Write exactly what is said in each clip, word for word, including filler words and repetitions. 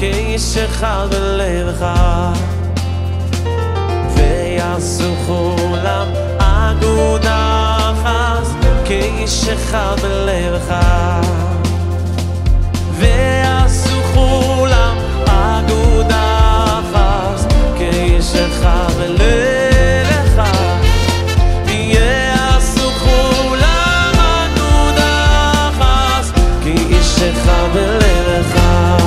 כאיש אחד בלב אחד ויעשו כולם אגודה אחת כאיש אחד בלב אחד ויעשו כולם אגודה אחת כאיש אחד בלב אחד ויעשו כולם אגודה אחת כאיש אחד בלב אחד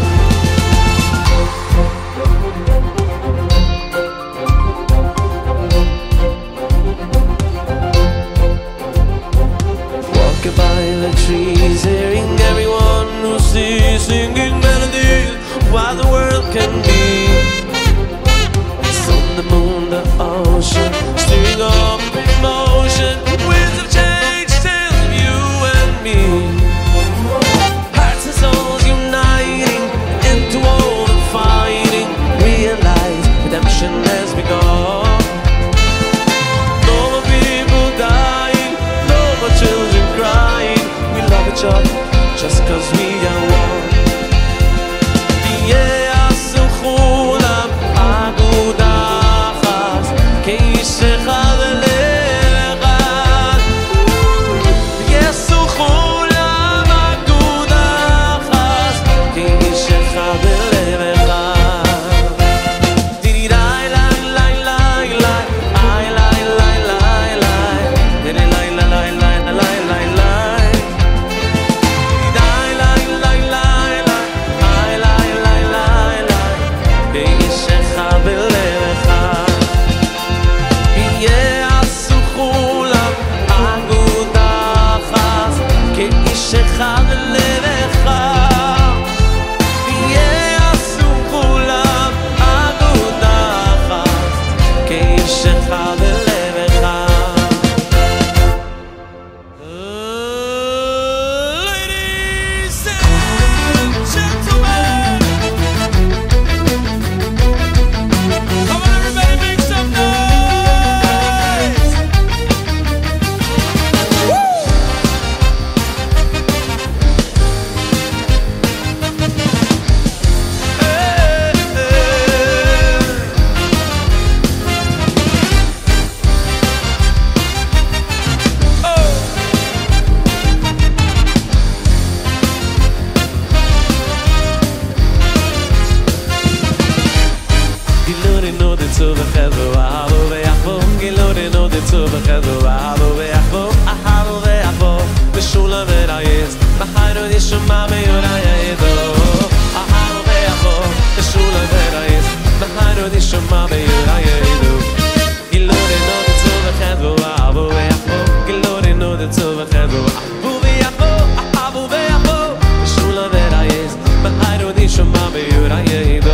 by the trees, hearing everyone who sees singing melodies while the world can be. The sun, the moon, the ocean, stirring up emotion, winds of change, tales of you and me. Hearts and souls uniting into all the fighting. Realize redemption has begun. No more people dying, no more children crying. We love each other just cause we are one. ויעשו כולם אגודה אחת כאיש אחד בלב אחד ויעשו כולם אגודה אחת כאיש אחד בלב אחד דידי לי לי לי לי לי לי לי לי לי דידי לי לי לי לי לי לי אחד בלב אחד ויעשו כולם אגודה אחת כאיש אחד בלב אחד Ladies and gentlemen, come on everybody, make some noise. Woo! גילורינו דצו בחדו, אהבו ויחבו גילורינו דצו בחדו, אהבו ויחבו אהבו ויחבו בשולה ורייס בחיינו נשמע ביורה ידו אהבו ויחבו בשולה ורייס בחיינו נשמע ביורה ידו גילורינו דצו בחדו, אהבו ויחבו גילורינו דצו בחדו, אהבו ויחבו אהבו ויחבו בשולה ורייס בחיינו נשמע ביורה ידו